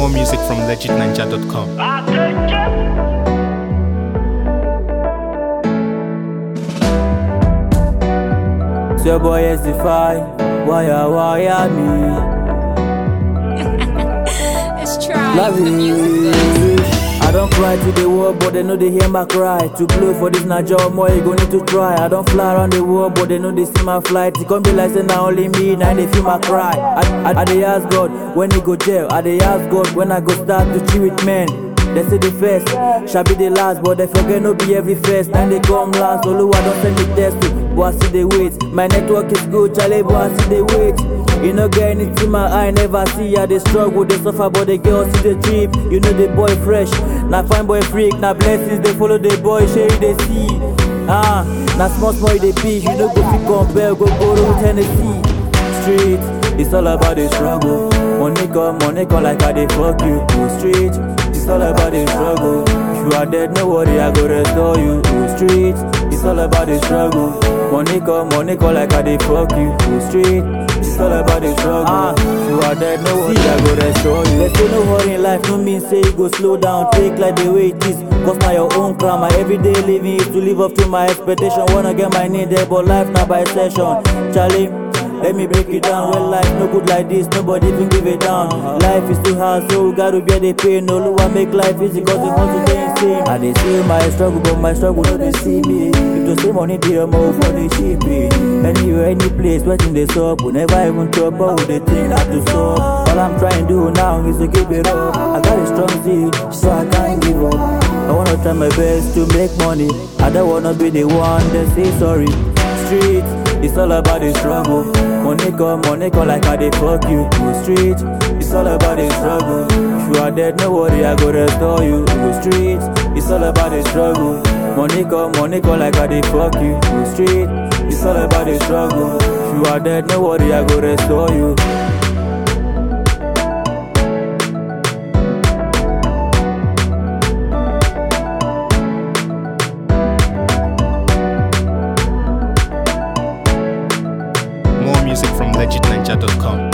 More music from legitninja.com. So your boy is defined. Why me? Let's try Love the music box. I don't cry to the world, but they know they hear my cry. To blow for this na job, more you gon' need to try. I don't fly around the world, but they know they see my flight. It can't be like say now only me, now they feel my cry. I dey ask God when he go jail. I dey ask God when I go start to chill with men. They say the first shall be the last, but they forget no be every first. Now they come last, although I don't send the test to. But I see the wait, my network is good, Charlie, but I see the wait. You know get anything my eye never see. I they struggle, they suffer, but the girls see the trip. You know the boy fresh, now fine boy freak, now blessings they follow the boy, share they see. Now small they bitch, you know go fit compare, go to Tennessee. Street, it's all about the struggle. Money come like I they fuck you. Street, it's all about the struggle. If you are dead, no worry, I go restore you. Street, it's all about the struggle. Money come like I they fuck you. Street, it's all about the struggle. If you are dead, no worry, I go restore you. There's no hurry in life, no mean say you go slow down. Take like the way it is, cause now your own crown. My everyday living is to live up to my expectation. Wanna get my need there, but life not by session. Charlie, let me break it down. Well, life no good like this, nobody even give it down. Life is too hard, so we gotta bear the pain. No one make life easy, cause the hustle they insane. And they see my struggle, but my struggle no they see me. If to say money, they more for the cheapy. Anywhere, any place, waiting they stop. We never even talk about the thing not to stop. All I'm trying to do now is to keep it up. I got a strong zeal, so I can't give up. I wanna try my best to make money. I don't wanna be the one that say sorry. Street, it's all about the struggle. Money come like I they fuck you. Street, it's all about the struggle. If you are dead, no worry, I go restore you. Street, it's all about the struggle. Money come like I they fuck you. Street, it's all about the struggle. If you are dead, no worry, I go restore you. More music from legitninja.com.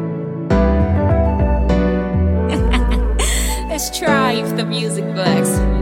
Let's try the music box.